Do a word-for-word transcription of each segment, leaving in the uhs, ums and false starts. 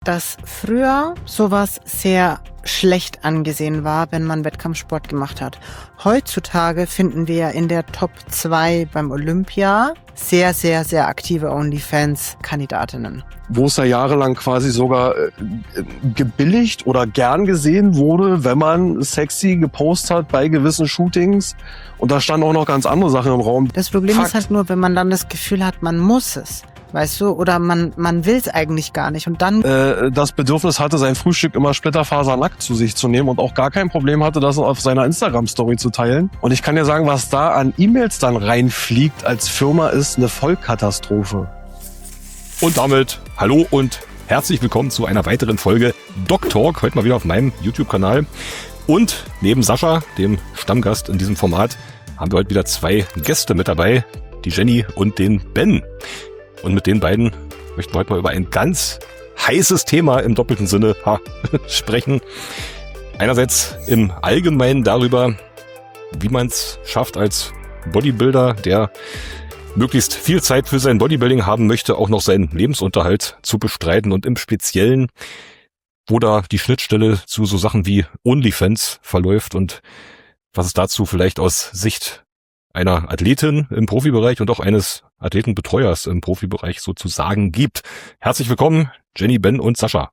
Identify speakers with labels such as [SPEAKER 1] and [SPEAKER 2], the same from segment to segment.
[SPEAKER 1] dass früher sowas sehr schlecht angesehen war, wenn man Wettkampfsport gemacht hat. Heutzutage finden wir in der Top zwei beim Olympia sehr, sehr, sehr aktive OnlyFans-Kandidatinnen.
[SPEAKER 2] Wo es ja jahrelang quasi sogar äh, gebilligt oder gern gesehen wurde, wenn man sexy gepostet hat bei gewissen Shootings. Und da standen auch noch ganz andere Sachen im Raum.
[SPEAKER 1] Das Problem
[SPEAKER 2] Fakt.
[SPEAKER 1] ist halt nur, wenn man dann das Gefühl hat, man muss es. Weißt du, oder man man will es eigentlich gar nicht und dann
[SPEAKER 2] Äh, das Bedürfnis hatte, sein Frühstück immer splitterfasernackt zu sich zu nehmen und auch gar kein Problem hatte, das auf seiner Instagram-Story zu teilen. Und ich kann dir sagen, was da an E-Mails dann reinfliegt als Firma, ist eine Vollkatastrophe.
[SPEAKER 3] Und damit hallo und herzlich willkommen zu einer weiteren Folge Doc Talk, heute mal wieder auf meinem YouTube-Kanal. Und neben Sascha, dem Stammgast in diesem Format, haben wir heute wieder zwei Gäste mit dabei, die Jenny und den Ben. Und mit den beiden möchten wir heute mal über ein ganz heißes Thema im doppelten Sinne ha, sprechen. Einerseits im Allgemeinen darüber, wie man es schafft als Bodybuilder, der möglichst viel Zeit für sein Bodybuilding haben möchte, auch noch seinen Lebensunterhalt zu bestreiten und im Speziellen, wo da die Schnittstelle zu so Sachen wie OnlyFans verläuft und was es dazu vielleicht aus Sicht einer Athletin im Profibereich und auch eines Athletenbetreuers im Profibereich sozusagen gibt. Herzlich willkommen, Jenny, Ben und Sascha.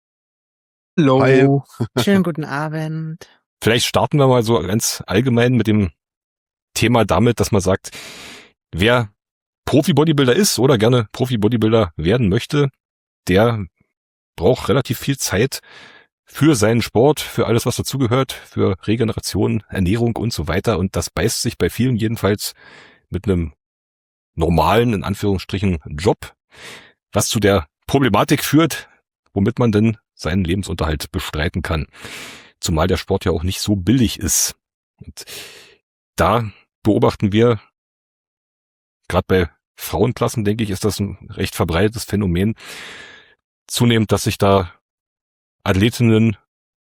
[SPEAKER 2] Hallo.
[SPEAKER 1] Hi. Schönen guten Abend.
[SPEAKER 3] Vielleicht starten wir mal so ganz allgemein mit dem Thema damit, dass man sagt, wer Profi-Bodybuilder ist oder gerne Profi-Bodybuilder werden möchte, der braucht relativ viel Zeit für seinen Sport, für alles, was dazugehört, für Regeneration, Ernährung und so weiter. Und das beißt sich bei vielen jedenfalls mit einem normalen, in Anführungsstrichen, Job, was zu der Problematik führt, womit man denn seinen Lebensunterhalt bestreiten kann. Zumal der Sport ja auch nicht so billig ist. Und da beobachten wir, gerade bei Frauenklassen, denke ich, ist das ein recht verbreitetes Phänomen, zunehmend, dass sich da Athletinnen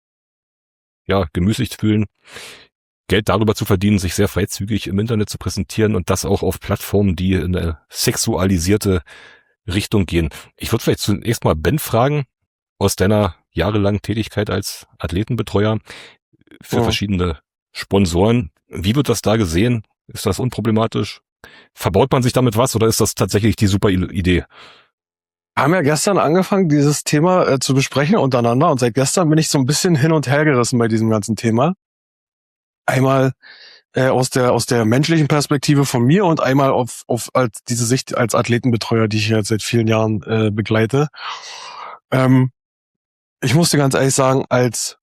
[SPEAKER 3] ja gemüßigt fühlen, Geld darüber zu verdienen, sich sehr freizügig im Internet zu präsentieren und das auch auf Plattformen, die in eine sexualisierte Richtung gehen. Ich würde vielleicht zunächst mal Ben fragen, aus deiner jahrelangen Tätigkeit als Athletenbetreuer für
[SPEAKER 2] ja.
[SPEAKER 3] verschiedene Sponsoren, wie wird das da gesehen? Ist das unproblematisch? Verbaut man sich damit was oder ist das tatsächlich die super Idee?
[SPEAKER 2] Wir haben ja gestern angefangen, dieses Thema äh, zu besprechen untereinander und seit gestern bin ich so ein bisschen hin und her gerissen bei diesem ganzen Thema. Einmal äh, aus der aus der menschlichen Perspektive von mir und einmal auf auf als diese Sicht als Athletenbetreuer, die ich jetzt seit vielen Jahren äh, begleite. Ähm, ich musste ganz ehrlich sagen, als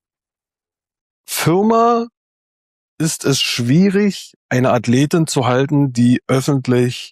[SPEAKER 2] Firma ist es schwierig, eine Athletin zu halten, die öffentlich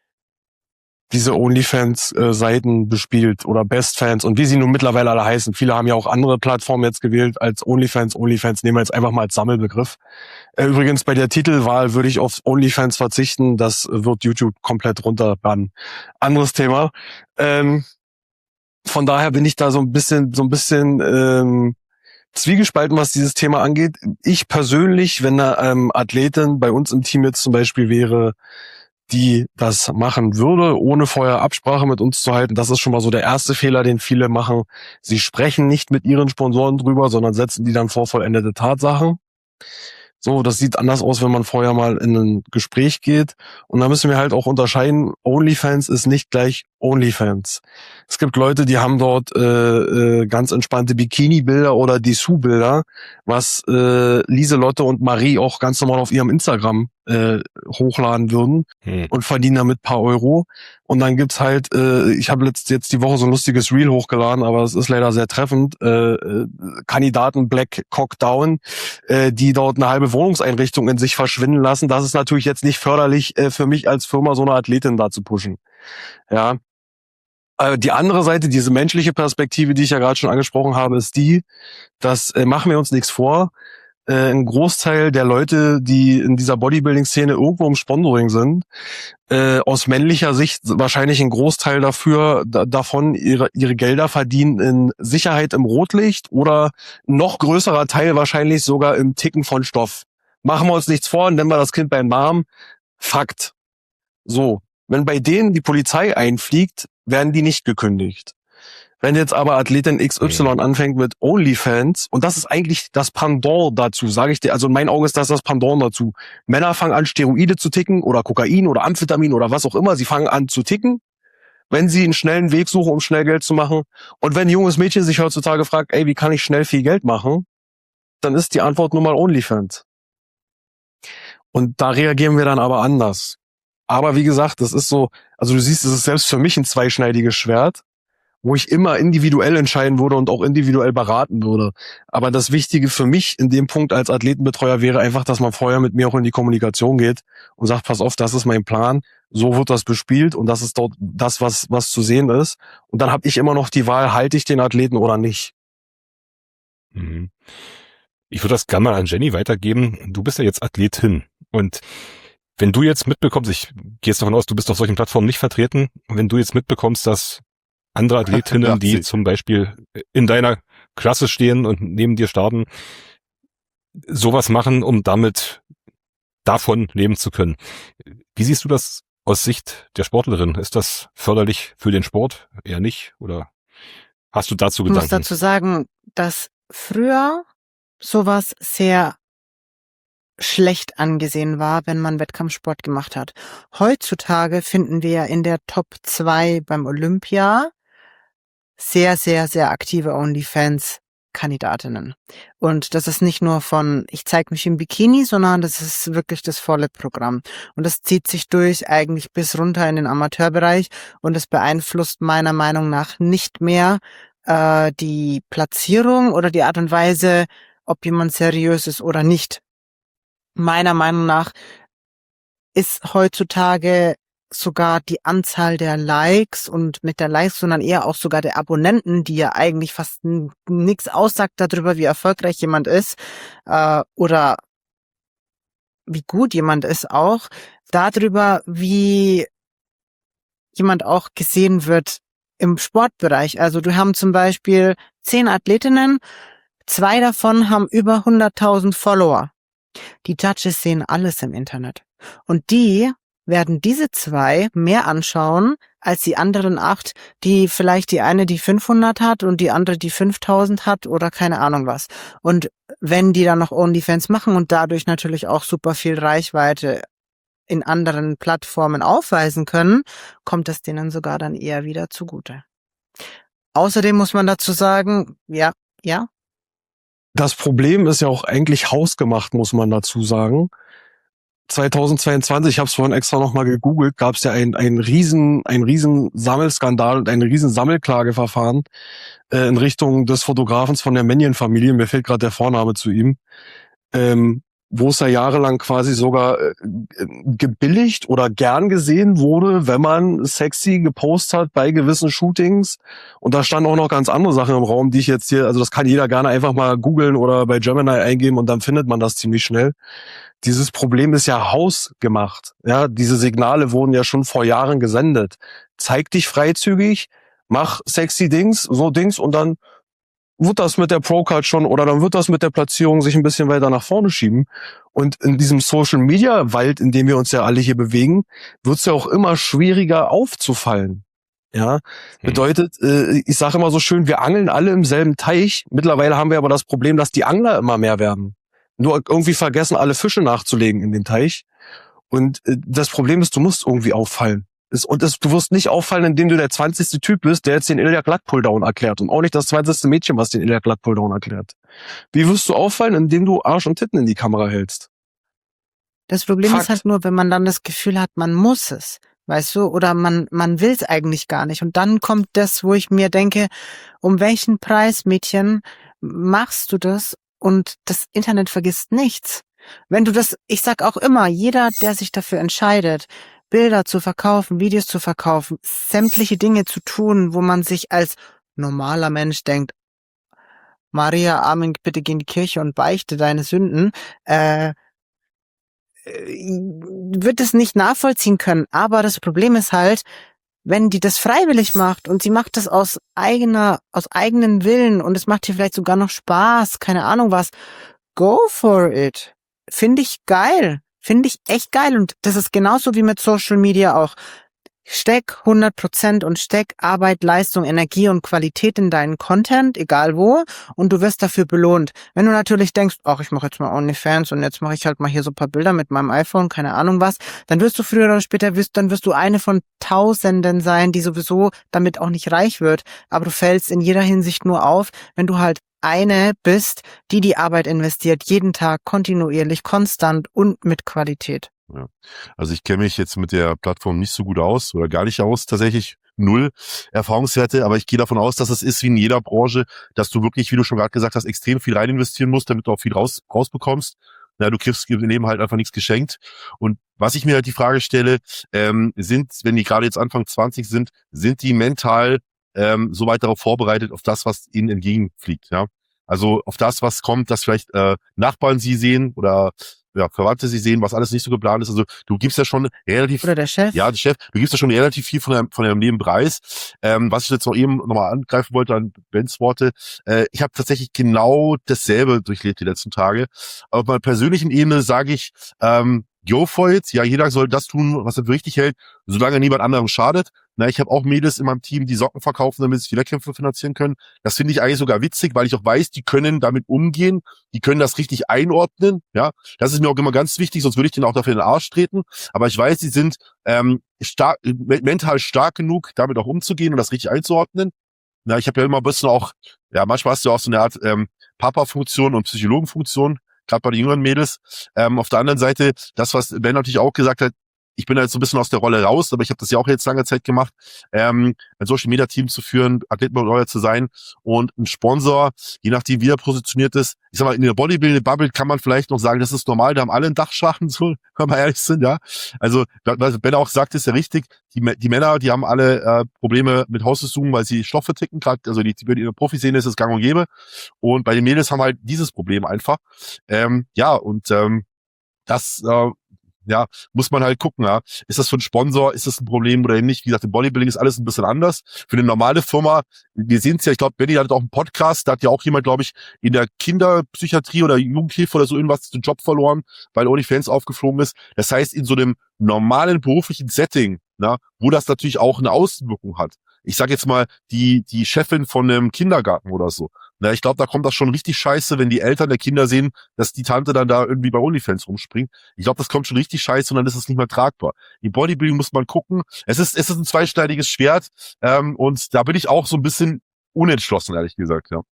[SPEAKER 2] diese OnlyFans-Seiten bespielt oder BestFans und wie sie nun mittlerweile alle heißen. Viele haben ja auch andere Plattformen jetzt gewählt als OnlyFans. OnlyFans nehmen wir jetzt einfach mal als Sammelbegriff. Äh, übrigens bei der Titelwahl würde ich auf OnlyFans verzichten. Das wird YouTube komplett runterbannen. Anderes Thema. Ähm, von daher bin ich da so ein bisschen, so ein bisschen ähm, zwiegespalten, was dieses Thema angeht. Ich persönlich, wenn eine ähm, Athletin bei uns im Team jetzt zum Beispiel wäre, die das machen würde, ohne vorher Absprache mit uns zu halten. Das ist schon mal so der erste Fehler, den viele machen. Sie sprechen nicht mit ihren Sponsoren drüber, sondern setzen die dann vor vollendete Tatsachen. So, das sieht anders aus, wenn man vorher mal in ein Gespräch geht. Und da müssen wir halt auch unterscheiden, OnlyFans ist nicht gleich OnlyFans. Es gibt Leute, die haben dort äh, äh, ganz entspannte Bikini-Bilder oder Dessous-Bilder, was äh, Lieselotte und Marie auch ganz normal auf ihrem Instagram äh, hochladen würden hm. und verdienen damit paar Euro. Und dann gibt's halt, äh, ich habe letzt, jetzt die Woche so ein lustiges Reel hochgeladen, aber es ist leider sehr treffend, äh, äh, Kandidaten Black Cock Down, äh, die dort eine halbe Wohnungseinrichtung in sich verschwinden lassen. Das ist natürlich jetzt nicht förderlich äh, für mich als Firma, so eine Athletin da zu pushen. Ja. Die andere Seite, diese menschliche Perspektive, die ich ja gerade schon angesprochen habe, ist die, dass, äh, machen wir uns nichts vor, äh, ein Großteil der Leute, die in dieser Bodybuilding-Szene irgendwo im Sponsoring sind, äh, aus männlicher Sicht wahrscheinlich ein Großteil dafür da, davon ihre ihre Gelder verdienen in Sicherheit im Rotlicht oder noch größerer Teil wahrscheinlich sogar im Ticken von Stoff. Machen wir uns nichts vor, nennen wir das Kind beim Namen. Fakt. So, wenn bei denen die Polizei einfliegt, werden die nicht gekündigt. Wenn jetzt aber Athletin X Y mhm. anfängt mit OnlyFans, und das ist eigentlich das Pendant dazu, sage ich dir, also in meinen Augen ist das das Pendant dazu. Männer fangen an, Steroide zu ticken oder Kokain oder Amphetamin oder was auch immer. Sie fangen an zu ticken, wenn sie einen schnellen Weg suchen, um schnell Geld zu machen. Und wenn ein junges Mädchen sich heutzutage fragt, ey, wie kann ich schnell viel Geld machen, dann ist die Antwort nun mal OnlyFans. Und da reagieren wir dann aber anders. Aber wie gesagt, das ist so, also du siehst, es ist selbst für mich ein zweischneidiges Schwert, wo ich immer individuell entscheiden würde und auch individuell beraten würde. Aber das Wichtige für mich in dem Punkt als Athletenbetreuer wäre einfach, dass man vorher mit mir auch in die Kommunikation geht und sagt, pass auf, das ist mein Plan, so wird das bespielt und das ist dort das, was was zu sehen ist. Und dann habe ich immer noch die Wahl, halte ich den Athleten oder nicht.
[SPEAKER 3] Mhm. Ich würde das gerne mal an Jenny weitergeben. Du bist ja jetzt Athletin und wenn du jetzt mitbekommst, ich gehe jetzt davon aus, du bist auf solchen Plattformen nicht vertreten, wenn du jetzt mitbekommst, dass andere Athletinnen, die zum Beispiel in deiner Klasse stehen und neben dir starten, sowas machen, um damit davon leben zu können. Wie siehst du das aus Sicht der Sportlerin? Ist das förderlich für den Sport? Eher nicht? Oder hast du dazu Gedanken?
[SPEAKER 1] Ich muss dazu sagen, dass früher sowas sehr schlecht angesehen war, wenn man Wettkampfsport gemacht hat. Heutzutage finden wir in der Top zwei beim Olympia sehr, sehr, sehr aktive OnlyFans-Kandidatinnen. Und das ist nicht nur von, ich zeige mich im Bikini, sondern das ist wirklich das volle Programm. Und das zieht sich durch eigentlich bis runter in den Amateurbereich und es beeinflusst meiner Meinung nach nicht mehr äh, die Platzierung oder die Art und Weise, ob jemand seriös ist oder nicht. Meiner Meinung nach ist heutzutage sogar die Anzahl der Likes und mit der Likes, sondern eher auch sogar der Abonnenten, die ja eigentlich fast n- nichts aussagt darüber, wie erfolgreich jemand ist äh, oder wie gut jemand ist auch, darüber, wie jemand auch gesehen wird im Sportbereich. Also du haben zum Beispiel zehn Athletinnen, zwei davon haben über hunderttausend Follower. Die Judges sehen alles im Internet. Und die werden diese zwei mehr anschauen als die anderen acht, die vielleicht die eine die fünfhundert hat und die andere die fünftausend hat oder keine Ahnung was. Und wenn die dann noch OnlyFans machen und dadurch natürlich auch super viel Reichweite in anderen Plattformen aufweisen können, kommt es denen sogar dann eher wieder zugute. Außerdem muss man dazu sagen, ja, ja.
[SPEAKER 2] Das Problem ist ja auch eigentlich hausgemacht, muss man dazu sagen. zweitausendzweiundzwanzig, ich habe es vorhin extra nochmal gegoogelt, gab es ja ein, ein riesen, ein riesen Sammelskandal und ein riesen Sammelklageverfahren äh, in Richtung des Fotografens von der Mannion-Familie, mir fehlt gerade der Vorname zu ihm, ähm, wo es ja jahrelang quasi sogar äh, gebilligt oder gern gesehen wurde, wenn man sexy gepostet hat bei gewissen Shootings. Und da standen auch noch ganz andere Sachen im Raum, die ich jetzt hier, also das kann jeder gerne einfach mal googeln oder bei Gemini eingeben und dann findet man das ziemlich schnell. Dieses Problem ist ja hausgemacht. Ja, diese Signale wurden ja schon vor Jahren gesendet. Zeig dich freizügig, mach sexy Dings, so Dings und dann wird das mit der Pro-Card schon oder dann wird das mit der Platzierung sich ein bisschen weiter nach vorne schieben. Und in diesem Social-Media-Wald, in dem wir uns ja alle hier bewegen, wird es ja auch immer schwieriger aufzufallen. Ja, bedeutet, äh, ich sage immer so schön, wir angeln alle im selben Teich. Mittlerweile haben wir aber das Problem, dass die Angler immer mehr werden. Nur irgendwie vergessen, alle Fische nachzulegen in den Teich. Und äh, das Problem ist, du musst irgendwie auffallen. Es, und es, du wirst nicht auffallen, indem du der zwanzigste Typ bist, der jetzt den Ilya Glatt Pulldown erklärt. Und auch nicht das zwanzigste Mädchen, was den Ilya Glatt Pulldown erklärt. Wie wirst du auffallen, indem du Arsch und Titten in die Kamera hältst?
[SPEAKER 1] Das Problem
[SPEAKER 2] Fakt.
[SPEAKER 1] ist halt nur, wenn man dann das Gefühl hat, man muss es. Weißt du, oder man man will es eigentlich gar nicht. Und dann kommt das, wo ich mir denke, um welchen Preis, Mädchen, machst du das? Und das Internet vergisst nichts. Wenn du das, ich sag auch immer, jeder, der sich dafür entscheidet, Bilder zu verkaufen, Videos zu verkaufen, sämtliche Dinge zu tun, wo man sich als normaler Mensch denkt, Maria, Amen, bitte geh in die Kirche und beichte deine Sünden, äh, wird es nicht nachvollziehen können. Aber das Problem ist halt, wenn die das freiwillig macht und sie macht das aus eigener, aus eigenen Willen und es macht ihr vielleicht sogar noch Spaß, keine Ahnung was, go for it. Finde ich geil. Finde ich echt geil. Und das ist genauso wie mit Social Media auch. Steck hundert Prozent und steck Arbeit, Leistung, Energie und Qualität in deinen Content, egal wo, und du wirst dafür belohnt. Wenn du natürlich denkst, ach, ich mache jetzt mal OnlyFans und jetzt mache ich halt mal hier so ein paar Bilder mit meinem iPhone, keine Ahnung was, dann wirst du früher oder später, wirst, dann wirst du eine von Tausenden sein, die sowieso damit auch nicht reich wird, aber du fällst in jeder Hinsicht nur auf, wenn du halt eine bist, die die Arbeit investiert, jeden Tag, kontinuierlich, konstant und mit Qualität.
[SPEAKER 4] Ja. Also ich kenne mich jetzt mit der Plattform nicht so gut aus oder gar nicht aus, tatsächlich null Erfahrungswerte, aber ich gehe davon aus, dass es ist wie in jeder Branche, dass du wirklich, wie du schon gerade gesagt hast, extrem viel rein investieren musst, damit du auch viel raus, rausbekommst. Ja, du kriegst im Leben halt einfach nichts geschenkt. Und was ich mir halt die Frage stelle, ähm, sind, wenn die gerade jetzt Anfang zwanzig sind, sind die mental ähm, so weit darauf vorbereitet, auf das, was ihnen entgegenfliegt, ja? Also auf das, was kommt, dass vielleicht äh, Nachbarn sie sehen oder ja, Verwandte sie sehen, was alles nicht so geplant ist. Also du gibst ja schon relativ...
[SPEAKER 1] Oder der Chef.
[SPEAKER 4] Ja, der Chef. Du gibst ja schon relativ viel von deinem, von deinem Leben preis. Ähm, was ich jetzt noch eben nochmal angreifen wollte an Bens Worte. Äh, ich habe tatsächlich genau dasselbe durchlebt die letzten Tage. Aber auf meiner persönlichen Ebene sage ich, ähm, go for it. Ja, jeder soll das tun, was er für richtig hält, solange niemand anderem schadet. Na, ich habe auch Mädels in meinem Team, die Socken verkaufen, damit sie die Wettkämpfe finanzieren können. Das finde ich eigentlich sogar witzig, weil ich auch weiß, die können damit umgehen, die können das richtig einordnen. Ja, das ist mir auch immer ganz wichtig, sonst würde ich denen auch dafür in den Arsch treten. Aber ich weiß, die sind ähm, stark, mental stark genug, damit auch umzugehen und das richtig einzuordnen. Na, ich habe ja immer ein bisschen auch, ja, manchmal hast du auch so eine Art ähm, Papa-Funktion und Psychologenfunktion, gerade bei den jüngeren Mädels. Ähm, auf der anderen Seite, das, was Ben natürlich auch gesagt hat, ich bin da jetzt so ein bisschen aus der Rolle raus, aber ich habe das ja auch jetzt lange Zeit gemacht, ähm, ein Social-Media-Team zu führen, Athletenbetreuer zu sein und ein Sponsor, je nachdem wie er positioniert ist. Ich sag mal, in der Bodybuilding-Bubble kann man vielleicht noch sagen, das ist normal, da haben alle einen Dachschaden, so, wenn wir ehrlich sind, ja. Also, was Ben auch sagt, ist ja richtig, die, die Männer, die haben alle äh, Probleme mit Hausbesuchen, weil sie Stoffe ticken, gerade, also die, die in der Profiszene ist es gang und gäbe. Und bei den Mädels haben halt dieses Problem einfach. Ähm, ja, und ähm, das äh, ja, muss man halt gucken, ja. Ist das für einen Sponsor, ist das ein Problem oder nicht? Wie gesagt, im Bodybuilding ist alles ein bisschen anders. Für eine normale Firma, wir sehen es ja, ich glaube, Benny hat auch einen Podcast, da hat ja auch jemand, glaube ich, in der Kinderpsychiatrie oder Jugendhilfe oder so irgendwas den Job verloren, weil OnlyFans aufgeflogen ist. Das heißt, in so einem normalen beruflichen Setting, na, wo das natürlich auch eine Außenwirkung hat. Ich sage jetzt mal, die die Chefin von einem Kindergarten oder so. Na, ich glaube, da kommt das schon richtig scheiße, wenn die Eltern der Kinder sehen, dass die Tante dann da irgendwie bei OnlyFans rumspringt. Ich glaube, das kommt schon richtig scheiße und dann ist es nicht mehr tragbar. Im Bodybuilding muss man gucken. Es ist es ist ein zweischneidiges Schwert ähm, und da bin ich auch so ein bisschen unentschlossen, ehrlich gesagt, ja.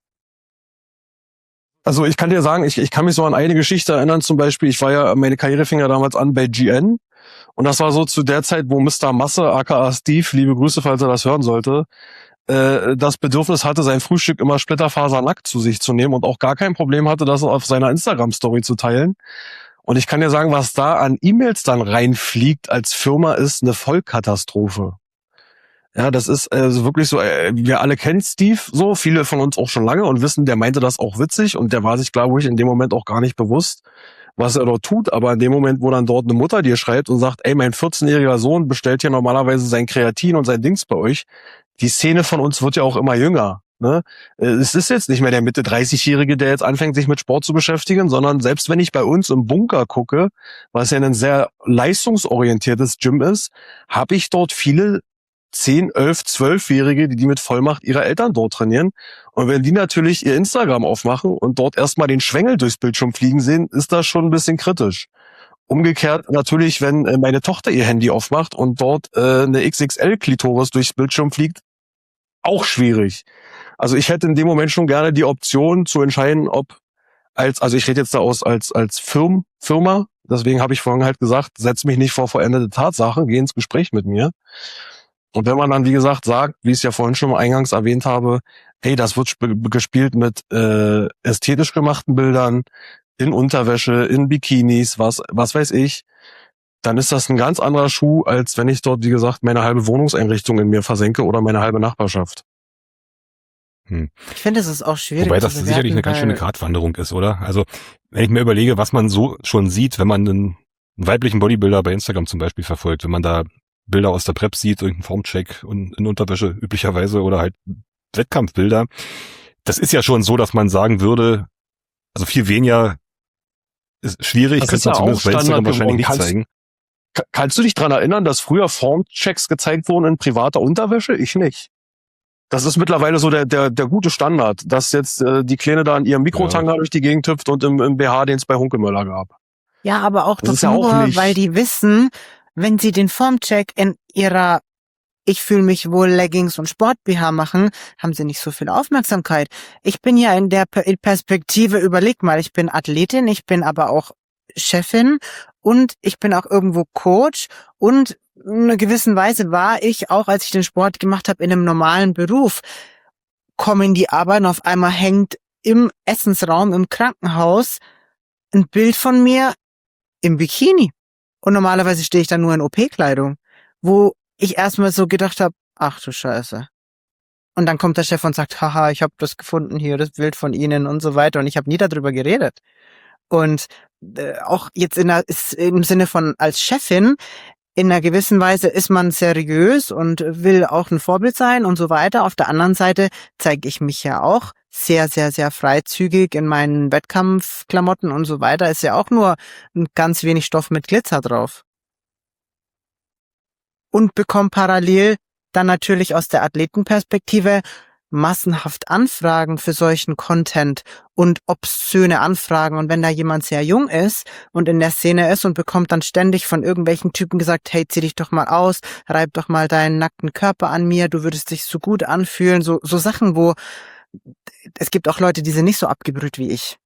[SPEAKER 2] Also ich kann dir sagen, ich, ich kann mich so an eine Geschichte erinnern, zum Beispiel, ich war ja, meine Karriere fing ja damals an bei G N und das war so zu der Zeit, wo Mister Masse, aka Steve, liebe Grüße, falls er das hören sollte, äh, das Bedürfnis hatte, sein Frühstück immer splitterfasernackt zu sich zu nehmen und auch gar kein Problem hatte, das auf seiner Instagram-Story zu teilen. Und ich kann dir sagen, was da an E-Mails dann reinfliegt als Firma, ist eine Vollkatastrophe. Ja, das ist also wirklich so, äh, wir alle kennen Steve so, viele von uns auch schon lange und wissen, der meinte das auch witzig und der war sich, glaube ich, in dem Moment auch gar nicht bewusst, was er dort tut. Aber in dem Moment, wo dann dort eine Mutter dir schreibt und sagt, ey, mein vierzehnjähriger Sohn bestellt hier normalerweise sein Kreatin und sein Dings bei euch, die Szene von uns wird ja auch immer jünger. Ne? Es ist jetzt nicht mehr der Mitte dreißigjährige, der jetzt anfängt, sich mit Sport zu beschäftigen, sondern selbst wenn ich bei uns im Bunker gucke, was ja ein sehr leistungsorientiertes Gym ist, habe ich dort viele zehn, elf, zwölfjährige, die die mit Vollmacht ihrer Eltern dort trainieren. Und wenn die natürlich ihr Instagram aufmachen und dort erstmal den Schwengel durchs Bildschirm fliegen sehen, ist das schon ein bisschen kritisch. Umgekehrt natürlich, wenn meine Tochter ihr Handy aufmacht und dort äh, eine X X L-Klitoris durchs Bildschirm fliegt, auch schwierig. Also ich hätte in dem Moment schon gerne die Option zu entscheiden, ob als, also ich rede jetzt da aus als als Firm, Firma, deswegen habe ich vorhin halt gesagt, setz mich nicht vor vollendete Tatsachen, geh ins Gespräch mit mir. Und wenn man dann, wie gesagt, sagt, wie ich es ja vorhin schon mal eingangs erwähnt habe, hey, das wird sp- gespielt mit äh, ästhetisch gemachten Bildern, in Unterwäsche, in Bikinis, was was weiß ich, dann ist das ein ganz anderer Schuh, als wenn ich dort, wie gesagt, meine halbe Wohnungseinrichtung in mir versenke oder meine halbe Nachbarschaft.
[SPEAKER 3] Hm.
[SPEAKER 1] Ich finde, es ist auch schwierig.
[SPEAKER 3] Wobei das
[SPEAKER 1] zu
[SPEAKER 3] sicherlich eine ganz schöne Gratwanderung ist, oder? Also, wenn ich mir überlege, was man so schon sieht, wenn man einen weiblichen Bodybuilder bei Instagram zum Beispiel verfolgt, wenn man da Bilder aus der Prep sieht, irgendeinen Formcheck und in Unterwäsche üblicherweise oder halt Wettkampfbilder. Das ist ja schon so, dass man sagen würde, also viel weniger ist schwierig,
[SPEAKER 2] das
[SPEAKER 3] könnte
[SPEAKER 2] ist ja
[SPEAKER 3] man zumindest bei Instagram wahrscheinlich nicht zeigen.
[SPEAKER 2] Ka- Kannst du dich dran erinnern, dass früher Formchecks gezeigt wurden in privater Unterwäsche? Ich nicht. Das ist mittlerweile so der der der gute Standard, dass jetzt äh, die Kleine da in ihrem Mikrotanga
[SPEAKER 3] Ja.
[SPEAKER 2] durch die Gegend hüpft und im, im B H, den es bei Hunkemöller gab.
[SPEAKER 1] Ja, aber auch
[SPEAKER 2] Das
[SPEAKER 1] doch
[SPEAKER 2] ist ja auch
[SPEAKER 1] nur,
[SPEAKER 2] nicht-
[SPEAKER 1] weil die wissen, wenn sie den Formcheck in ihrer Ich fühle mich wohl Leggings und Sport-B H machen, haben sie nicht so viel Aufmerksamkeit. Ich bin ja in der Per- Perspektive, überleg mal, ich bin Athletin, ich bin aber auch Chefin und ich bin auch irgendwo Coach und in einer gewissen Weise war ich, auch als ich den Sport gemacht habe, in einem normalen Beruf. Komme in die Arbeit und auf einmal hängt im Essensraum im Krankenhaus ein Bild von mir im Bikini. Und normalerweise stehe ich dann nur in O P-Kleidung, wo ich erstmal so gedacht habe, ach du Scheiße. Und dann kommt der Chef und sagt, haha, ich habe das gefunden hier, das Bild von Ihnen und so weiter. Und ich habe nie darüber geredet. Und äh, auch jetzt in der, ist im Sinne von als Chefin, in einer gewissen Weise ist man seriös und will auch ein Vorbild sein und so weiter. Auf der anderen Seite zeige ich mich ja auch sehr, sehr, sehr freizügig in meinen Wettkampfklamotten und so weiter. Ist ja auch nur ein ganz wenig Stoff mit Glitzer drauf. Und bekomme parallel dann natürlich aus der Athletenperspektive massenhaft Anfragen für solchen Content und obszöne Anfragen. Und wenn da jemand sehr jung ist und in der Szene ist und bekommt dann ständig von irgendwelchen Typen gesagt, hey, zieh dich doch mal aus, reib doch mal deinen nackten Körper an mir, du würdest dich so gut anfühlen. So, so Sachen, wo es gibt auch Leute, die sind nicht so abgebrüht wie ich.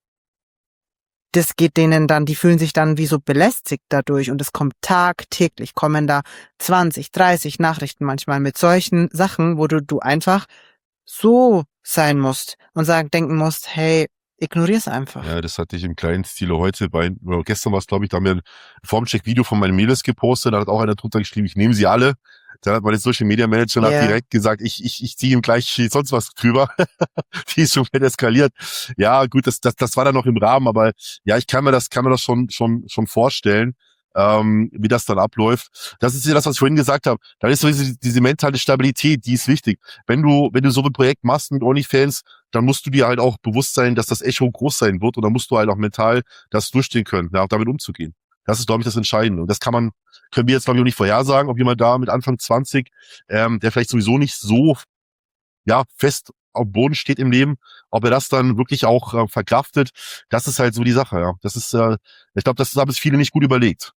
[SPEAKER 1] Das geht denen dann, die fühlen sich dann wie so belästigt dadurch und es kommt tagtäglich, kommen da zwanzig, dreißig Nachrichten manchmal mit solchen Sachen, wo du, du einfach so sein musst und sagen, denken musst, hey, ignorier's einfach.
[SPEAKER 4] Ja, das hatte ich im kleinen Stile heute bei, oder gestern war es, glaube ich, da haben wir ein Formcheck-Video von meinen Mädels gepostet, da hat auch einer drunter geschrieben, ich nehme sie alle. Dann hat meine Social Media Manager
[SPEAKER 1] Yeah.
[SPEAKER 4] direkt gesagt, ich, ich, ich ziehe ihm gleich sonst was drüber. Die ist schon wieder eskaliert. Ja, gut, das, das, das war dann noch im Rahmen, aber ja, ich kann mir das, kann mir das schon, schon, schon vorstellen, ähm, wie das dann abläuft. Das ist ja das, was ich vorhin gesagt habe. Da ist so diese, diese mentale Stabilität, die ist wichtig. Wenn du, wenn du so ein Projekt machst mit OnlyFans, dann musst du dir halt auch bewusst sein, dass das Echo groß sein wird und dann musst du halt auch mental das durchstehen können, ja, damit umzugehen. Das ist, glaube ich, das Entscheidende. Und das kann man, können wir jetzt, glaube ich, auch nicht vorhersagen, ob jemand da mit Anfang zwanzig, ähm, der vielleicht sowieso nicht so, ja, fest auf dem Boden steht im Leben, ob er das dann wirklich auch äh, verkraftet. Das ist halt so die Sache, ja. Das ist, äh, ich glaube, das haben es viele nicht gut überlegt.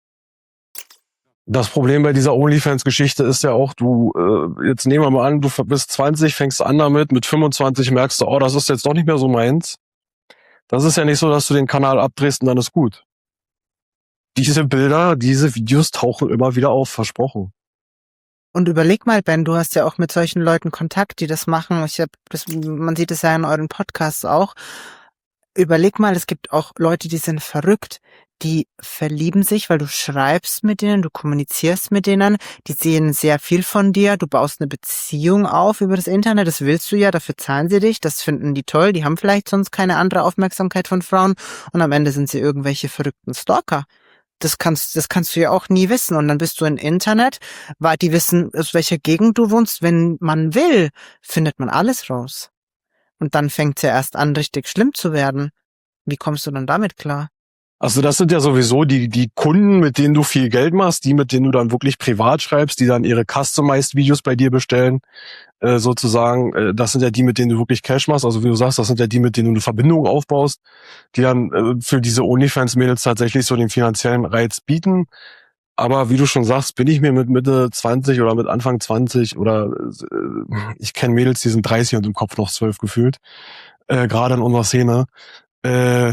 [SPEAKER 2] Das Problem bei dieser OnlyFans-Geschichte ist ja auch, du, äh, jetzt nehmen wir mal an, du bist zwanzig, fängst an damit, mit fünfundzwanzig merkst du, oh, das ist jetzt doch nicht mehr so meins. Das ist ja nicht so, dass du den Kanal abdrehst und dann ist gut. Diese Bilder, diese Videos tauchen immer wieder auf, versprochen.
[SPEAKER 1] Und überleg mal, Ben, du hast ja auch mit solchen Leuten Kontakt, die das machen. Ich hab, das, man sieht es ja in euren Podcasts auch. Überleg mal, es gibt auch Leute, die sind verrückt. Die verlieben sich, weil du schreibst mit denen, du kommunizierst mit denen, die sehen sehr viel von dir, du baust eine Beziehung auf über das Internet, das willst du ja, dafür zahlen sie dich, das finden die toll, die haben vielleicht sonst keine andere Aufmerksamkeit von Frauen und am Ende sind sie irgendwelche verrückten Stalker. Das kannst, das kannst du ja auch nie wissen. Und dann bist du im Internet, weil die wissen, aus welcher Gegend du wohnst. Wenn man will, findet man alles raus. Und dann fängt's ja erst an, richtig schlimm zu werden. Wie kommst du dann damit klar?
[SPEAKER 2] Also das sind ja sowieso die die Kunden, mit denen du viel Geld machst, die, mit denen du dann wirklich privat schreibst, die dann ihre Customized-Videos bei dir bestellen, äh, sozusagen. Äh, das sind ja die, mit denen du wirklich Cash machst. Also wie du sagst, das sind ja die, mit denen du eine Verbindung aufbaust, die dann äh, für diese OnlyFans-Mädels tatsächlich so den finanziellen Reiz bieten. Aber wie du schon sagst, bin ich mir mit Mitte zwanzig oder mit Anfang zwanzig oder äh, ich kenne Mädels, die sind dreißig und im Kopf noch zwölf gefühlt, äh, gerade in unserer Szene, äh,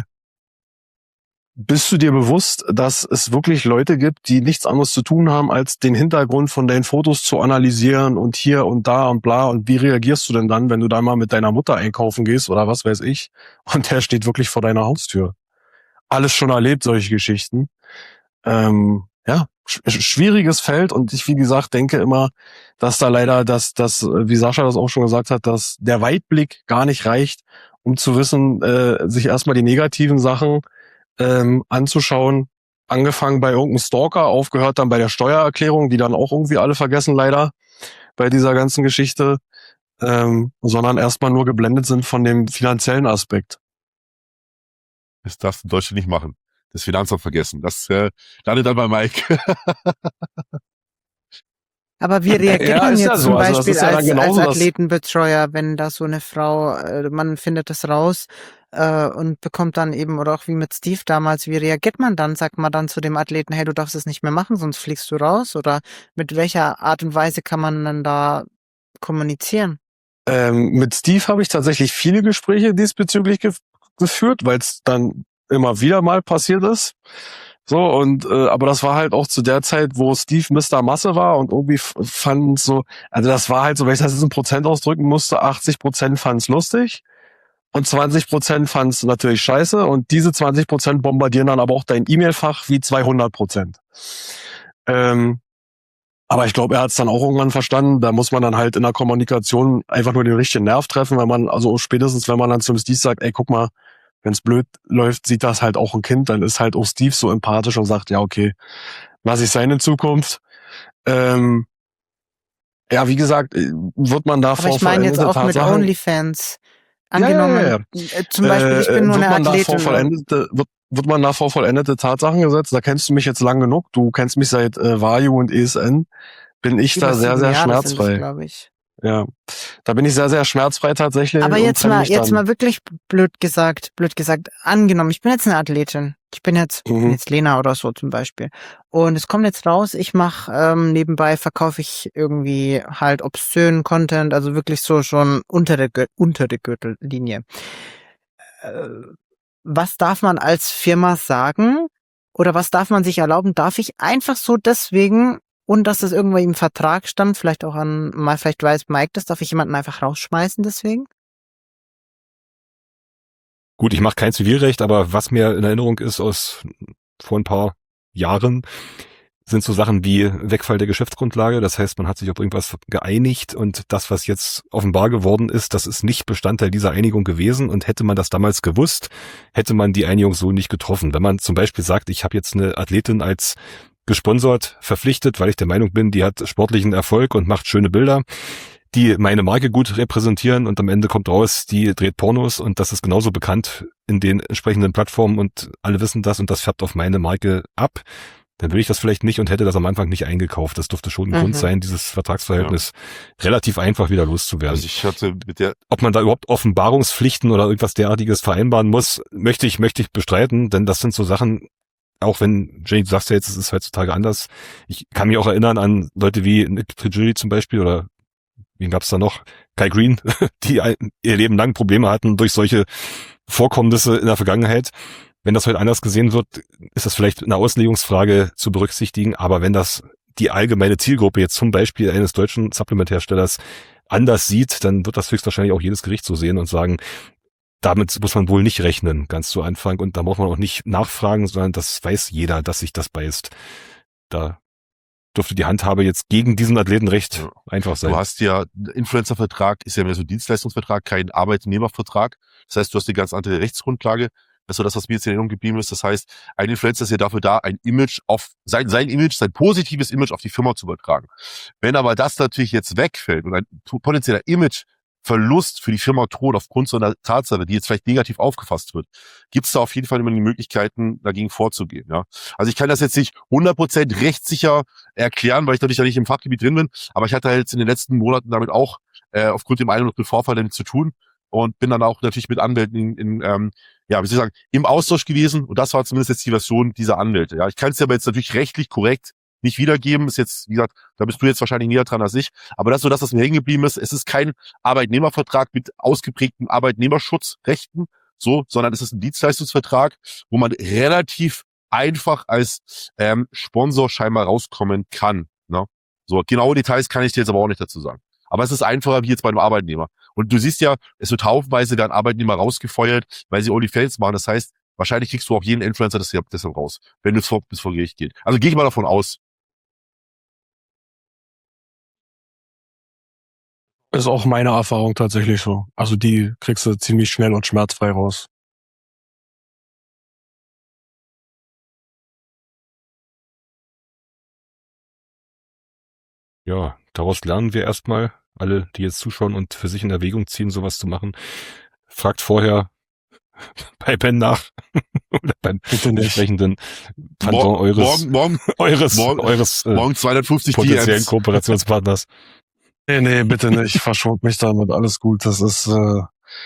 [SPEAKER 2] bist du dir bewusst, dass es wirklich Leute gibt, die nichts anderes zu tun haben, als den Hintergrund von deinen Fotos zu analysieren und hier und da und bla, und wie reagierst du denn dann, wenn du da mal mit deiner Mutter einkaufen gehst oder was weiß ich und der steht wirklich vor deiner Haustür? Alles schon erlebt, solche Geschichten. Ähm, ja, sch- schwieriges Feld und ich, wie gesagt, denke immer, dass da leider, dass das, wie Sascha das auch schon gesagt hat, dass der Weitblick gar nicht reicht, um zu wissen, äh, sich erstmal die negativen Sachen ähm, anzuschauen, angefangen bei irgendeinem Stalker, aufgehört dann bei der Steuererklärung, die dann auch irgendwie alle vergessen leider bei dieser ganzen Geschichte, ähm, sondern erstmal nur geblendet sind von dem finanziellen Aspekt.
[SPEAKER 4] Das darfst du in Deutschland nicht machen. das Finanzamt vergessen. Das äh, landet dann bei Mike.
[SPEAKER 1] Aber wie reagiert
[SPEAKER 2] Ja,
[SPEAKER 1] man
[SPEAKER 2] ist
[SPEAKER 1] jetzt
[SPEAKER 2] ja so.
[SPEAKER 1] zum
[SPEAKER 2] Also das
[SPEAKER 1] Beispiel
[SPEAKER 2] ist ja dann
[SPEAKER 1] als,
[SPEAKER 2] genauso,
[SPEAKER 1] als
[SPEAKER 2] dass-
[SPEAKER 1] Athletenbetreuer, wenn da so eine Frau, äh, man findet das raus äh, und bekommt dann eben, oder auch wie mit Steve damals, wie reagiert man dann? Sagt man dann zu dem Athleten, hey, du darfst es nicht mehr machen, sonst fliegst du raus? Oder mit welcher Art und Weise kann man dann da kommunizieren?
[SPEAKER 2] Ähm, mit Steve habe ich tatsächlich viele Gespräche diesbezüglich ge- geführt, weil es dann immer wieder mal passiert ist. So, und äh, aber das war halt auch zu der Zeit, wo Steve Mister Masse war und irgendwie f- fanden so, also das war halt so, wenn ich das jetzt in Prozent ausdrücken musste, achtzig Prozent fanden es lustig und zwanzig Prozent fanden es natürlich scheiße und diese zwanzig Prozent bombardieren dann aber auch dein E-Mail-Fach wie zweihundert Prozent. Ähm, aber ich glaube, er hat es dann auch irgendwann verstanden, da muss man dann halt in der Kommunikation einfach nur den richtigen Nerv treffen, wenn man, also spätestens wenn man dann zum Steve sagt, ey, guck mal, wenn es blöd läuft, sieht das halt auch ein Kind, dann ist halt auch Steve so empathisch und sagt, ja, okay, lass ich sein in Zukunft. Ähm, ja, wie gesagt, äh, wird man da
[SPEAKER 1] Aber
[SPEAKER 2] vor
[SPEAKER 1] ich meine jetzt
[SPEAKER 2] vollendete
[SPEAKER 1] auch mit
[SPEAKER 2] Tatsachen...
[SPEAKER 1] OnlyFans.
[SPEAKER 2] Ja, ja,
[SPEAKER 1] Angenommen,
[SPEAKER 2] ja,
[SPEAKER 1] äh, zum Beispiel, ich bin
[SPEAKER 2] äh,
[SPEAKER 1] nur
[SPEAKER 2] wird
[SPEAKER 1] eine
[SPEAKER 2] man da vor
[SPEAKER 1] Athletin.
[SPEAKER 2] vollendete, wird, wird man da vor vollendete Tatsachen gesetzt? Da kennst du mich jetzt lang genug. Du kennst mich seit äh, Vayu und E S N. Bin ich
[SPEAKER 1] Über
[SPEAKER 2] da sehr,
[SPEAKER 1] sieben
[SPEAKER 2] sehr
[SPEAKER 1] Jahre sind es,
[SPEAKER 2] schmerzfrei.
[SPEAKER 1] glaube ich.
[SPEAKER 2] Ja, da bin ich sehr, sehr schmerzfrei tatsächlich.
[SPEAKER 1] Aber
[SPEAKER 2] und
[SPEAKER 1] jetzt
[SPEAKER 2] trenn
[SPEAKER 1] mal,
[SPEAKER 2] mich
[SPEAKER 1] jetzt
[SPEAKER 2] dann.
[SPEAKER 1] mal wirklich blöd gesagt, blöd gesagt, angenommen, ich bin jetzt eine Athletin. Ich bin jetzt, ich bin
[SPEAKER 2] Mhm.
[SPEAKER 1] jetzt Lena oder so zum Beispiel. Und es kommt jetzt raus, ich mache ähm, nebenbei verkaufe ich irgendwie halt obszönen Content, also wirklich so schon unter der Gö- unter der Gürtellinie. Äh, was darf man als Firma sagen? Oder was darf man sich erlauben? Darf ich einfach so deswegen, und dass das irgendwo im Vertrag stand, vielleicht auch an, mal vielleicht weiß Mike das, darf ich jemanden einfach rausschmeißen deswegen?
[SPEAKER 3] Gut, ich mache kein Zivilrecht, aber was mir in Erinnerung ist aus vor ein paar Jahren, sind so Sachen wie Wegfall der Geschäftsgrundlage. Das heißt, man hat sich auf irgendwas geeinigt und das, was jetzt offenbar geworden ist, das ist nicht Bestandteil dieser Einigung gewesen. Und hätte man das damals gewusst, hätte man die Einigung so nicht getroffen. Wenn man zum Beispiel sagt, ich habe jetzt eine Athletin als gesponsert verpflichtet, weil ich der Meinung bin, die hat sportlichen Erfolg und macht schöne Bilder, die meine Marke gut repräsentieren und am Ende kommt raus, die dreht Pornos und das ist genauso bekannt in den entsprechenden Plattformen und alle wissen das und das färbt auf meine Marke ab, dann will ich das vielleicht nicht und hätte das am Anfang nicht eingekauft. Das dürfte schon ein
[SPEAKER 1] Mhm.
[SPEAKER 3] Grund sein, dieses Vertragsverhältnis relativ einfach wieder loszuwerden.
[SPEAKER 4] Also ich hatte mit der,
[SPEAKER 3] Ob man da überhaupt Offenbarungspflichten oder irgendwas derartiges vereinbaren muss, möchte ich, möchte ich bestreiten, denn das sind so Sachen, auch wenn, Jenny, du sagst ja jetzt, es ist heutzutage anders. Ich kann mich auch erinnern an Leute wie Nick Trigili zum Beispiel oder wen gab's da noch? Kai Green, die ihr Leben lang Probleme hatten durch solche Vorkommnisse in der Vergangenheit. Wenn das heute anders gesehen wird, ist das vielleicht eine Auslegungsfrage zu berücksichtigen. Aber wenn das die allgemeine Zielgruppe jetzt zum Beispiel eines deutschen Supplementherstellers anders sieht, dann wird das höchstwahrscheinlich auch jedes Gericht so sehen und sagen, damit muss man wohl nicht rechnen, ganz zu Anfang. Und da muss man auch nicht nachfragen, sondern das weiß jeder, dass sich das beißt. Da dürfte die Handhabe jetzt gegen diesen Athleten recht
[SPEAKER 4] Ja.
[SPEAKER 3] einfach sein.
[SPEAKER 4] Du hast ja, Influencer-Vertrag ist ja mehr so ein Dienstleistungsvertrag, kein Arbeitnehmervertrag. Das heißt, du hast eine ganz andere Rechtsgrundlage. Das ist so das, was mir jetzt in Erinnerung geblieben ist. Das heißt, ein Influencer ist ja dafür da, ein Image auf, sein, sein Image, sein positives Image auf die Firma zu übertragen. Wenn aber das natürlich jetzt wegfällt und ein potenzieller Imageverlust für die Firma droht aufgrund so einer Tatsache, die jetzt vielleicht negativ aufgefasst wird, gibt es da auf jeden Fall immer die Möglichkeiten, dagegen vorzugehen. Ja, also ich kann das jetzt nicht hundert Prozent rechtssicher erklären, weil ich natürlich ja nicht im Fachgebiet drin bin, aber ich hatte halt jetzt in den letzten Monaten damit auch äh, aufgrund dem einen oder anderen Vorfall damit zu tun und bin dann auch natürlich mit Anwälten in, in ähm, ja, wie soll ich sagen, im Austausch gewesen und das war zumindest jetzt die Version dieser Anwälte. Ja, ich kann es dir aber jetzt natürlich rechtlich korrekt nicht wiedergeben, ist jetzt, wie gesagt, da bist du jetzt wahrscheinlich näher dran als ich, aber das ist so das, was mir hängen geblieben ist. Es ist kein Arbeitnehmervertrag mit ausgeprägten Arbeitnehmerschutzrechten, so, sondern es ist ein Dienstleistungsvertrag, wo man relativ einfach als ähm, Sponsor scheinbar rauskommen kann. Ne? So, genaue Details kann ich dir jetzt aber auch nicht dazu sagen. Aber es ist einfacher wie jetzt bei einem Arbeitnehmer. Und du siehst ja, es wird haufenweise dann Arbeitnehmer rausgefeuert, weil sie OnlyFans machen. Das heißt, wahrscheinlich kriegst du auch jeden Influencer das deshalb raus, wenn es vor, bis vor Gericht geht. Also gehe ich mal davon aus.
[SPEAKER 2] Ist auch meine Erfahrung tatsächlich so. Also die kriegst du ziemlich schnell und schmerzfrei raus.
[SPEAKER 3] Ja, daraus lernen wir erstmal, alle, die jetzt zuschauen und für sich in Erwägung ziehen, sowas zu machen. Fragt vorher, bei Ben nach oder beim
[SPEAKER 2] Bitte nicht.
[SPEAKER 3] entsprechenden Pendant
[SPEAKER 4] Mor-
[SPEAKER 3] eures,
[SPEAKER 4] morgen, morgen,
[SPEAKER 3] eures,
[SPEAKER 4] morgen-
[SPEAKER 3] eures äh,
[SPEAKER 4] morgen zweihundertfünfzig
[SPEAKER 3] potenziellen
[SPEAKER 4] D Ms.
[SPEAKER 3] Kooperationspartners.
[SPEAKER 2] Nee, nee, bitte nicht. Verschont mich damit. Alles gut. Das ist, äh,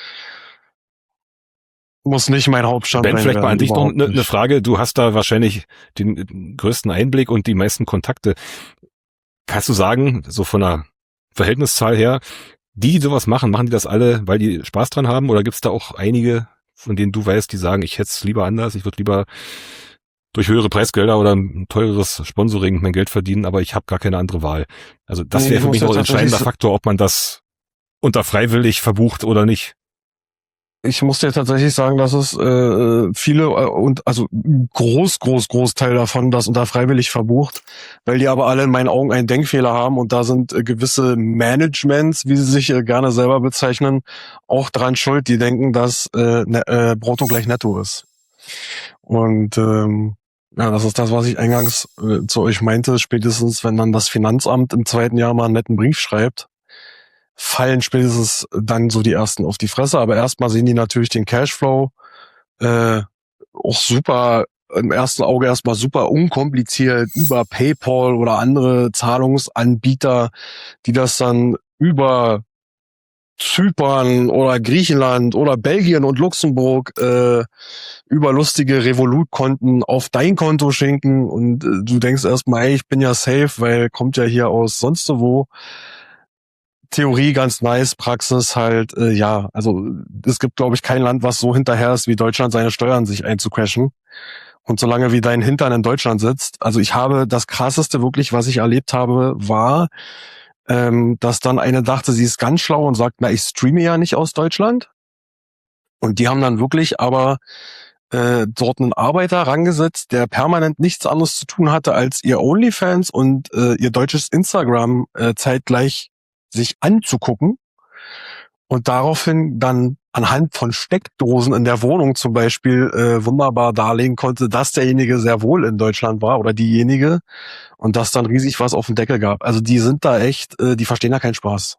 [SPEAKER 2] muss nicht mein Hauptstandbein
[SPEAKER 3] Ben, vielleicht mal
[SPEAKER 2] werden,
[SPEAKER 3] an dich noch
[SPEAKER 2] überhaupt
[SPEAKER 3] eine, eine
[SPEAKER 2] nicht.
[SPEAKER 3] Frage. Du hast da wahrscheinlich den größten Einblick und die meisten Kontakte. Kannst du sagen, so von der Verhältniszahl her, die, die sowas machen, machen die das alle, weil die Spaß dran haben? Oder gibt's da auch einige, von denen du weißt, die sagen, ich hätte es lieber anders, ich würde lieber durch höhere Preisgelder oder ein teureres Sponsoring mein Geld verdienen, aber ich habe gar keine andere Wahl. Also das
[SPEAKER 2] Nee,
[SPEAKER 3] wäre
[SPEAKER 2] ich
[SPEAKER 3] für
[SPEAKER 2] muss
[SPEAKER 3] mich
[SPEAKER 2] ja
[SPEAKER 3] noch ein
[SPEAKER 2] tatsächlich
[SPEAKER 3] entscheidender
[SPEAKER 2] so-
[SPEAKER 3] Faktor, ob man das unter freiwillig verbucht oder nicht.
[SPEAKER 2] Ich muss dir tatsächlich sagen, dass es äh, viele äh, und also groß, groß, Großteil davon das unter freiwillig verbucht, weil die aber alle in meinen Augen einen Denkfehler haben und da sind äh, gewisse Managements, wie sie sich äh, gerne selber bezeichnen, auch dran schuld. Die denken, dass äh, ne, äh, Brutto gleich Netto ist. Und ähm, ja, das ist das, was ich eingangs äh, zu euch meinte. Spätestens, wenn dann das Finanzamt im zweiten Jahr mal einen netten Brief schreibt, fallen spätestens dann so die ersten auf die Fresse. Aber erstmal sehen die natürlich den Cashflow äh, auch super, im ersten Auge erstmal super unkompliziert über PayPal oder andere Zahlungsanbieter, die das dann über Zypern oder Griechenland oder Belgien und Luxemburg äh, über lustige Revolut-Konten auf dein Konto schenken und äh, du denkst erstmal, ey, ich bin ja safe, weil kommt ja hier aus sonst wo. Theorie ganz nice, Praxis halt, äh, ja, also es gibt, glaube ich, kein Land, was so hinterher ist wie Deutschland, seine Steuern sich einzucrashen. Und solange wie dein Hintern in Deutschland sitzt, also ich habe das Krasseste wirklich, was ich erlebt habe, war, ähm, dass dann eine dachte, sie ist ganz schlau und sagt, na, ich streame ja nicht aus Deutschland. Und die haben dann wirklich aber äh, dort einen Arbeiter rangesetzt, der permanent nichts anderes zu tun hatte, als ihr OnlyFans und äh, ihr deutsches Instagram äh, zeitgleich sich anzugucken und daraufhin dann anhand von Steckdosen in der Wohnung zum Beispiel äh, wunderbar darlegen konnte, dass derjenige sehr wohl in Deutschland war oder diejenige und dass dann riesig was auf dem Deckel gab. Also die sind da echt, äh, die verstehen da keinen Spaß.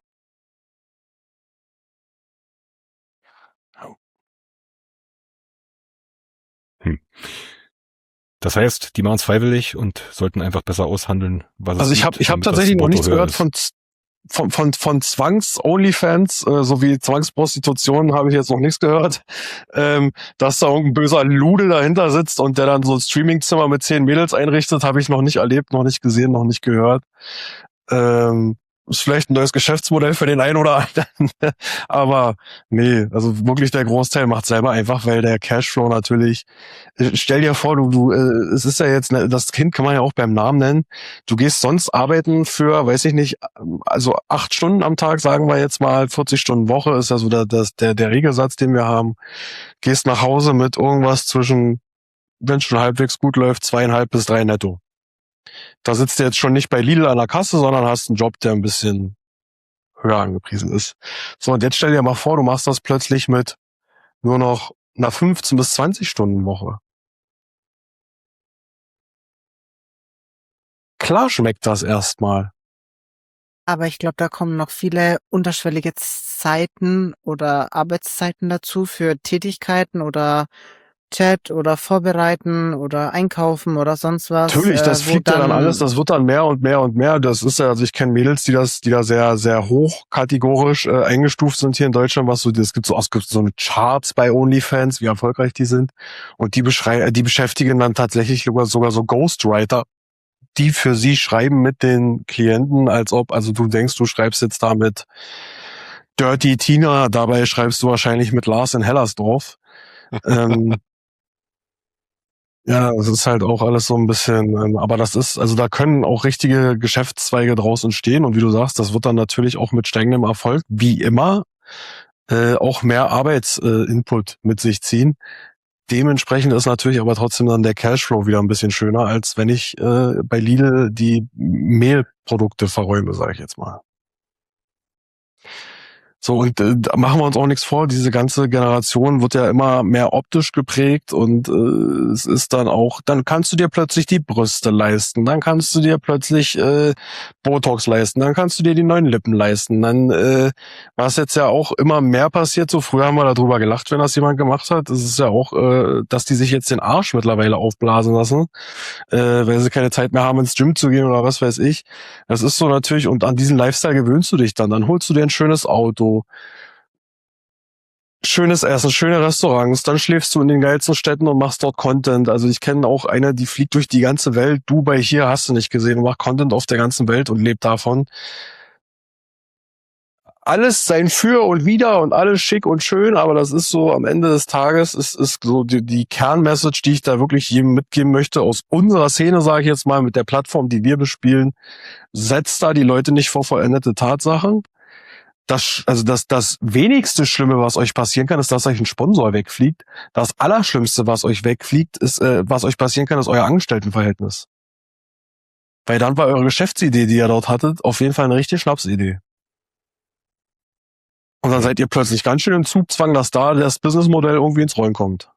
[SPEAKER 3] Hm. Das heißt, die machen es freiwillig und sollten einfach besser aushandeln, was es
[SPEAKER 2] Also ich
[SPEAKER 3] gibt,
[SPEAKER 2] habe ich hab
[SPEAKER 3] damit das
[SPEAKER 2] tatsächlich noch
[SPEAKER 3] Brutto
[SPEAKER 2] nichts
[SPEAKER 3] höher
[SPEAKER 2] gehört
[SPEAKER 3] ist.
[SPEAKER 2] von von von von Zwangs-Onlyfans äh, sowie Zwangsprostitution habe ich jetzt noch nichts gehört, ähm, dass da irgendein böser Ludel dahinter sitzt und der dann so ein Streamingzimmer mit zehn Mädels einrichtet, habe ich noch nicht erlebt, noch nicht gesehen, noch nicht gehört. Ähm, ist vielleicht ein neues Geschäftsmodell für den einen oder anderen, aber nee, also wirklich der Großteil macht selber einfach, weil der Cashflow natürlich, äh, stell dir vor, du, du, äh, es ist ja jetzt, ne, das Kind kann man ja auch beim Namen nennen, du gehst sonst arbeiten für, weiß ich nicht, also acht Stunden am Tag, sagen wir jetzt mal, vierzig Stunden Woche ist ja so der, das, der, der Regelsatz, den wir haben, gehst nach Hause mit irgendwas zwischen, wenn es schon halbwegs gut läuft, zweieinhalb bis drei netto. Da sitzt du jetzt schon nicht bei Lidl an der Kasse, sondern hast einen Job, der ein bisschen höher angepriesen ist. So, und jetzt stell dir mal vor, du machst das plötzlich mit nur noch einer fünfzehn bis zwanzig Stunden Woche. Klar schmeckt das erstmal.
[SPEAKER 1] Aber ich glaube, da kommen noch viele unterschwellige Zeiten oder Arbeitszeiten dazu für Tätigkeiten oder Chat oder Vorbereiten oder Einkaufen oder sonst was.
[SPEAKER 2] Natürlich, das
[SPEAKER 1] äh, wo
[SPEAKER 2] fliegt ja dann alles, das wird dann mehr und mehr und mehr. Das ist ja, also ich kenne Mädels, die das, die da sehr, sehr hochkategorisch äh, eingestuft sind hier in Deutschland, was so, es gibt so, es gibt so eine Charts bei OnlyFans, wie erfolgreich die sind. Und die beschrei die beschäftigen dann tatsächlich sogar, sogar so Ghostwriter, die für sie schreiben mit den Klienten, als ob, also du denkst, du schreibst jetzt da mit Dirty Tina, dabei schreibst du wahrscheinlich mit Lars in Hellersdorf. ähm, Ja, es ist halt auch alles so ein bisschen, ähm, aber das ist, also da können auch richtige Geschäftszweige draus entstehen und wie du sagst, das wird dann natürlich auch mit steigendem Erfolg, wie immer, äh, auch mehr Arbeitsinput äh, mit sich ziehen. Dementsprechend ist natürlich aber trotzdem dann der Cashflow wieder ein bisschen schöner, als wenn ich äh, bei Lidl die Mehlprodukte verräume, sage ich jetzt mal. So, und äh, da machen wir uns auch nichts vor, diese ganze Generation wird ja immer mehr optisch geprägt und äh, es ist dann auch, dann kannst du dir plötzlich die Brüste leisten, dann kannst du dir plötzlich äh, Botox leisten, dann kannst du dir die neuen Lippen leisten, dann, äh, was jetzt ja auch immer mehr passiert, so früher haben wir darüber gelacht, wenn das jemand gemacht hat, es ist ja auch, äh, dass die sich jetzt den Arsch mittlerweile aufblasen lassen, äh, weil sie keine Zeit mehr haben, ins Gym zu gehen oder was weiß ich. Das ist so natürlich, und an diesen Lifestyle gewöhnst du dich dann, dann holst du dir ein schönes Auto, schönes Essen, schöne Restaurants, dann schläfst du in den geilsten Städten und machst dort Content. Also ich kenne auch eine, die fliegt durch die ganze Welt. Dubai hier hast du nicht gesehen und macht Content auf der ganzen Welt und lebt davon. Alles sein Für und Wider und alles schick und schön, aber das ist so am Ende des Tages, ist, ist so die, die Kernmessage, die ich da wirklich jedem mitgeben möchte, aus unserer Szene, sage ich jetzt mal, mit der Plattform, die wir bespielen, setzt da die Leute nicht vor vollendete Tatsachen. Das, also das, das wenigste Schlimme, was euch passieren kann, ist, dass euch ein Sponsor wegfliegt. Das Allerschlimmste, was euch wegfliegt, ist, äh, was euch passieren kann, ist euer Angestelltenverhältnis. Weil dann war eure Geschäftsidee, die ihr dort hattet, auf jeden Fall eine richtige Schnapsidee. Und dann seid ihr plötzlich ganz schön im Zugzwang, dass da das Businessmodell irgendwie ins Rollen kommt.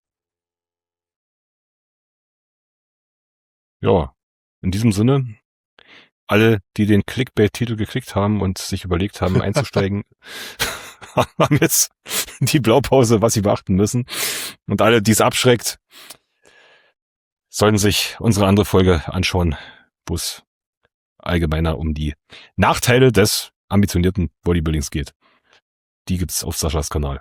[SPEAKER 3] Ja, in diesem Sinne, alle, die den Clickbait-Titel geklickt haben und sich überlegt haben, einzusteigen, haben jetzt die Blaupause, was sie beachten müssen. Und alle, die es abschreckt, sollten sich unsere andere Folge anschauen, wo es allgemeiner um die Nachteile des ambitionierten Bodybuildings geht. Die gibt's auf Saschas Kanal.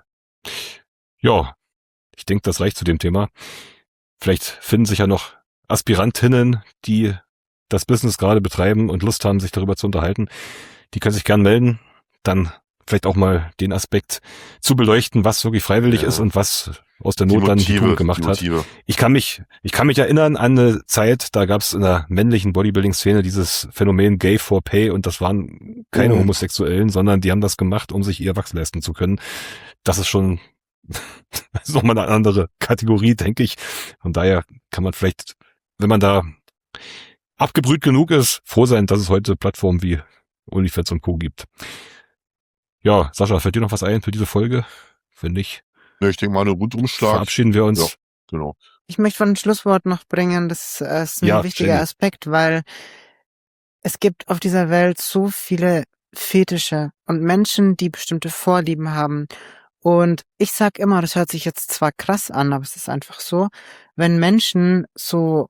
[SPEAKER 3] Ja, ich denke, das reicht zu dem Thema. Vielleicht finden sich ja noch Aspirantinnen, die das Business gerade betreiben und Lust haben, sich darüber zu unterhalten. Die können sich gern melden. Dann vielleicht auch mal den Aspekt zu beleuchten, was wirklich freiwillig ja. ist und was aus der Not die Motive, dann die Tugend gemacht hat. Ich kann mich, ich kann mich erinnern an eine Zeit, da gab es in der männlichen Bodybuilding-Szene dieses Phänomen Gay for Pay und das waren keine mhm. Homosexuellen, sondern die haben das gemacht, um sich ihr Wachs leisten zu können. Das ist schon das ist nochmal eine andere Kategorie, denke ich. Von daher kann man vielleicht, wenn man da abgebrüht genug ist, froh sein, dass es heute Plattformen wie OnlyFans und Co. gibt. Ja, Sascha, fällt dir noch was ein für diese Folge? Wenn nicht,
[SPEAKER 4] ja, ich denke mal, einen Rundumschlag.
[SPEAKER 3] Verabschieden wir uns.
[SPEAKER 4] Ja, genau.
[SPEAKER 1] Ich möchte von ein Schlusswort noch bringen. Das ist ein
[SPEAKER 3] ja,
[SPEAKER 1] wichtiger
[SPEAKER 3] Jenny.
[SPEAKER 1] Aspekt, weil es gibt auf dieser Welt so viele Fetische und Menschen, die bestimmte Vorlieben haben. Und ich sag immer, das hört sich jetzt zwar krass an, aber es ist einfach so, wenn Menschen so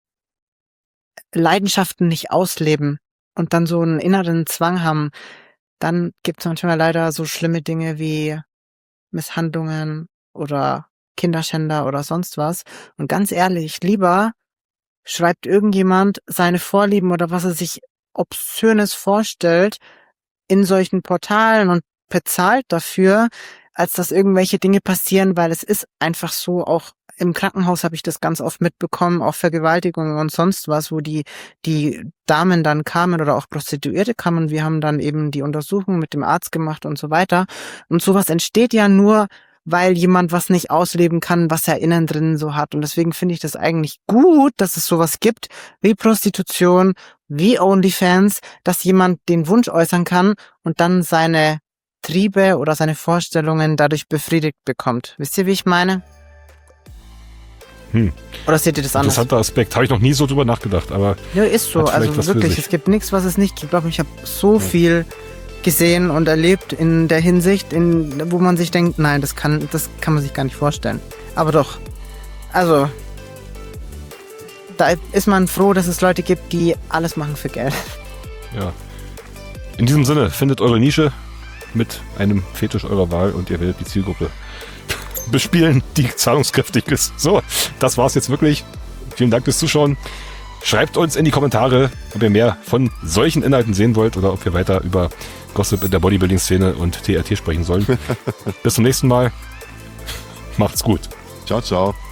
[SPEAKER 1] Leidenschaften nicht ausleben und dann so einen inneren Zwang haben, dann gibt es manchmal leider so schlimme Dinge wie Misshandlungen oder Kinderschänder oder sonst was. Und ganz ehrlich, lieber schreibt irgendjemand seine Vorlieben oder was er sich Obszönes vorstellt in solchen Portalen und bezahlt dafür, als dass irgendwelche Dinge passieren, weil es ist einfach so, auch im Krankenhaus habe ich das ganz oft mitbekommen, auch Vergewaltigungen und sonst was, wo die die Damen dann kamen oder auch Prostituierte kamen. Wir haben dann eben die Untersuchung mit dem Arzt gemacht und so weiter. Und sowas entsteht ja nur, weil jemand was nicht ausleben kann, was er innen drin so hat. Und deswegen finde ich das eigentlich gut, dass es sowas gibt wie Prostitution, wie OnlyFans, dass jemand den Wunsch äußern kann und dann seine Triebe oder seine Vorstellungen dadurch befriedigt bekommt. Wisst ihr, wie ich meine?
[SPEAKER 3] Hm.
[SPEAKER 1] Oder seht ihr das anders?
[SPEAKER 3] Interessanter Aspekt. Habe ich noch nie so drüber nachgedacht, aber
[SPEAKER 1] ja, ist so. Also wirklich, es gibt nichts, was es nicht gibt. Ich habe so ja. viel gesehen und erlebt in der Hinsicht, in, wo man sich denkt, nein, das kann, das kann man sich gar nicht vorstellen. Aber doch. Also, da ist man froh, dass es Leute gibt, die alles machen für Geld.
[SPEAKER 3] Ja. In diesem Sinne, findet eure Nische mit einem Fetisch eurer Wahl und ihr werdet die Zielgruppe bespielen, die zahlungskräftig ist. So, das war's jetzt wirklich. Vielen Dank fürs Zuschauen. Schreibt uns in die Kommentare, ob ihr mehr von solchen Inhalten sehen wollt oder ob wir weiter über Gossip in der Bodybuilding-Szene und T R T sprechen sollen. Bis zum nächsten Mal. Macht's gut.
[SPEAKER 4] Ciao, ciao.